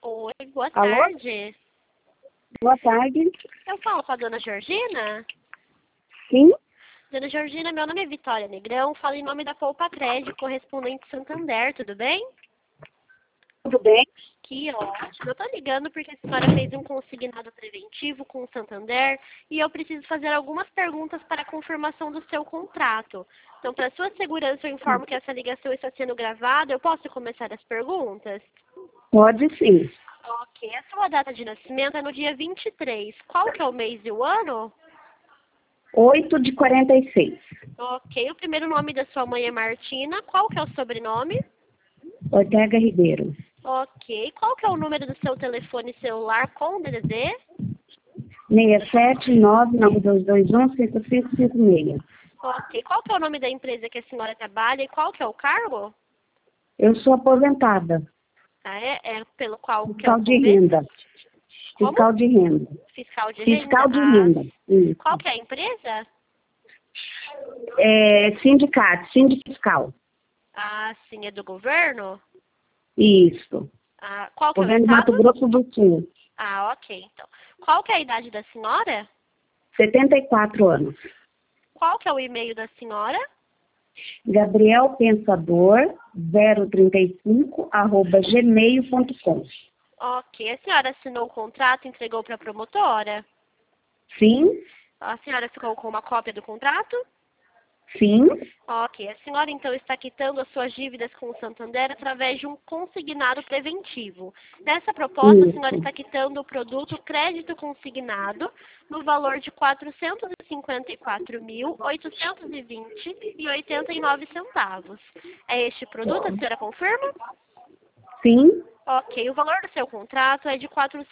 Oi, boa Alô? tarde. Boa tarde. Eu falo com a dona Georgina? Sim? Dona Georgina, meu nome é Vitória Negrão, falo em nome da Poupa Crédito, correspondente Santander, tudo bem? Tudo bem? Que ótimo. Eu tô ligando porque a senhora fez um consignado preventivo com o Santander e eu preciso fazer algumas perguntas para a confirmação do seu contrato. Então, para sua segurança, eu informo que essa ligação está sendo gravada. Eu posso começar as perguntas? Pode sim. Ok. A sua data de nascimento é no dia 23. Qual que é o mês e o ano? 8/46. Ok. O primeiro nome da sua mãe é Martina. Qual que é o sobrenome? Ortega Ribeiro. Ok. Qual que é o número do seu telefone celular com DDD? 67992215556. Ok. Qual que é o nome da empresa que a senhora trabalha e qual que é o cargo? Eu sou aposentada. Ah, é pelo qual que é o Fiscal de convênio? renda. Como? Fiscal de renda. Fiscal de renda? Fiscal de Ah, renda. Isso. qual que é a empresa? Sindicato, Sindifiscal. Ah, sim, é do governo? Isso. Ah, qual que é o Governo do estado? Mato Grosso do Sul. Ah, ok, então. Qual que é a idade da senhora? 74 anos. Qual que é o e-mail da senhora? Gabriel Pensador 035@gmail.com. Ok, a senhora assinou o contrato e entregou para a promotora? Sim? A senhora ficou com uma cópia do contrato? Sim? Ok, a senhora então está quitando as suas dívidas com o Santander através de um consignado preventivo. Nessa proposta, a senhora Isso. está quitando o produto crédito consignado no valor de R$ 454.820,89. É este produto, a senhora confirma? Sim? Ok, o valor do seu contrato é de R$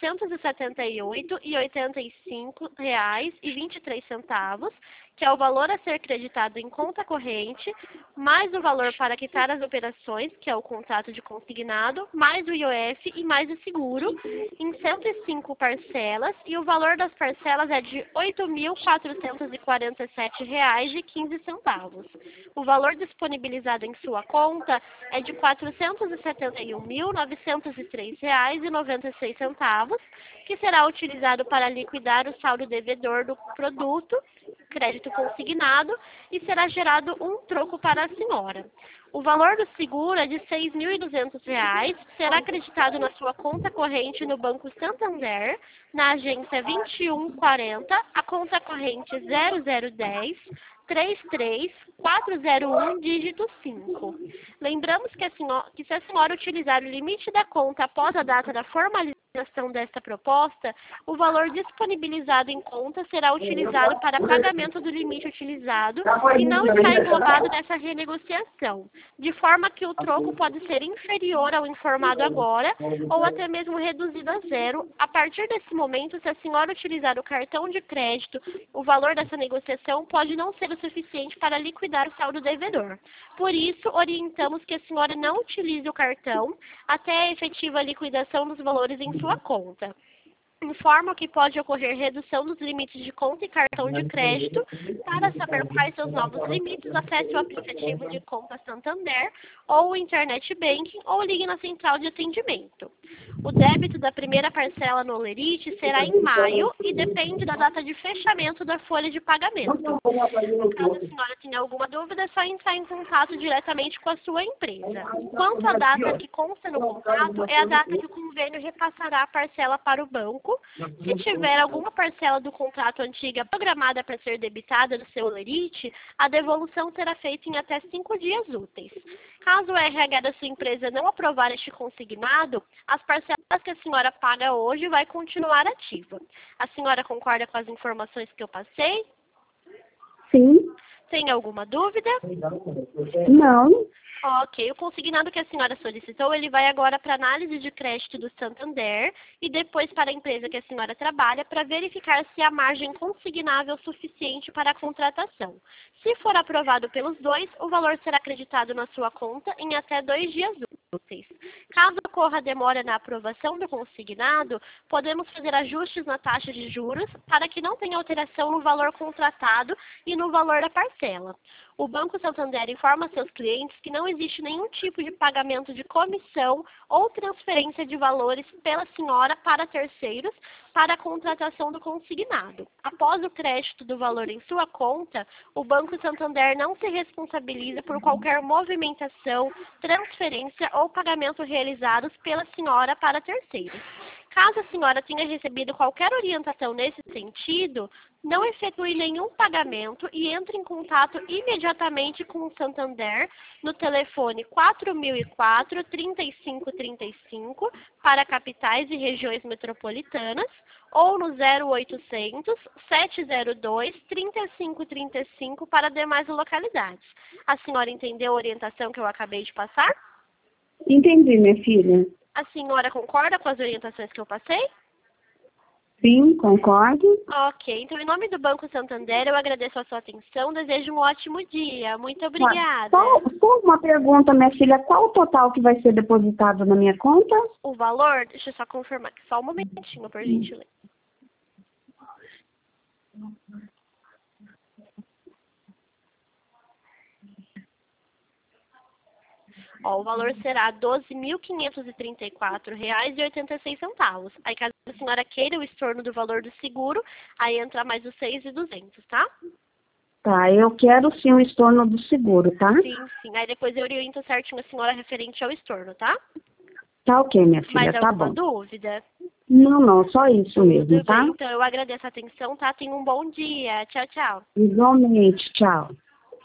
478,85,23, que é o valor a ser creditado em conta corrente, mais o valor para quitar as operações, que é o contrato de consignado, mais o IOF e mais o seguro, em 105 parcelas, e o valor das parcelas é de R$ 8.447,15. O valor disponibilizado em sua conta é de R$ 471.903,96, que será utilizado para liquidar o saldo devedor do produto, crédito consignado, e será gerado um troco para a senhora. O valor do seguro é de R$ 6.200, será acreditado na sua conta corrente no Banco Santander, na agência 2140, a conta corrente 0010 33401, dígito 5. Lembramos que se a senhora utilizar o limite da conta após a data da formalização desta proposta, o valor disponibilizado em conta será utilizado para pagamento do limite utilizado e não está englobado nessa renegociação, de forma que o troco pode ser inferior ao informado agora ou até mesmo reduzido a zero. A partir desse momento, se a senhora utilizar o cartão de crédito, o valor dessa negociação pode não ser o suficiente para liquidar o saldo devedor. Por isso, orientamos que a senhora não utilize o cartão até a efetiva liquidação dos valores em sua conta. Informa que pode ocorrer redução dos limites de conta e cartão de crédito. Para saber quais seus novos limites, acesse o aplicativo de conta Santander ou o Internet Banking ou ligue na central de atendimento. O débito da primeira parcela no Olerite será em maio e depende da data de fechamento da folha de pagamento. Caso a senhora tenha alguma dúvida, é só entrar em contato diretamente com a sua empresa. Quanto à data que consta no contrato, é a data que o convênio repassará a parcela para o banco. Se tiver alguma parcela do contrato antiga programada para ser debitada no seu Olerite, a devolução será feita em até 5 dias úteis. Caso o RH da sua empresa não aprovar este consignado, as parcelas que a senhora paga hoje vai continuar ativa. A senhora concorda com as informações que eu passei? Sim? Tem alguma dúvida? Não? Ok, o consignado que a senhora solicitou, ele vai agora para análise de crédito do Santander e depois para a empresa que a senhora trabalha para verificar se a margem consignável é suficiente para a contratação. Se for aprovado pelos dois, o valor será acreditado na sua conta em até 2 dias úteis. úteis. Caso ocorra demora na aprovação do consignado, podemos fazer ajustes na taxa de juros para que não tenha alteração no valor contratado e no valor da parcela. O Banco Santander informa seus clientes que não existe nenhum tipo de pagamento de comissão ou transferência de valores pela senhora para terceiros para a contratação do consignado. Após o crédito do valor em sua conta, o Banco Santander não se responsabiliza por qualquer movimentação, transferência ou pagamento realizados pela senhora para terceiros. Caso a senhora tenha recebido qualquer orientação nesse sentido, não efetue nenhum pagamento e entre em contato imediatamente com o Santander no telefone 4004-3535 para capitais e regiões metropolitanas ou no 0800 702 3535 para demais localidades. A senhora entendeu a orientação que eu acabei de passar? Entendi, minha filha. A senhora concorda com as orientações que eu passei? Sim, concordo. Ok, então em nome do Banco Santander eu agradeço a sua atenção, desejo um ótimo dia. Muito obrigada. Só uma pergunta, minha filha. Qual o total que vai ser depositado na minha conta? O valor, deixa eu só confirmar aqui, só um momentinho, por gentileza. Ó, o valor será R$ 12.534,86. Aí, caso a senhora queira o estorno do valor do seguro, aí entra mais os 6.200, tá? Tá, eu quero sim o estorno do seguro, tá? Sim, sim. Aí depois eu oriento certinho a senhora referente ao estorno, tá? Tá ok, minha filha, Mais tá alguma bom. dúvida? Não, só isso mesmo, Tudo tá? bem, então eu agradeço a atenção, tá? Tenha um bom dia. Tchau, tchau. Igualmente, tchau.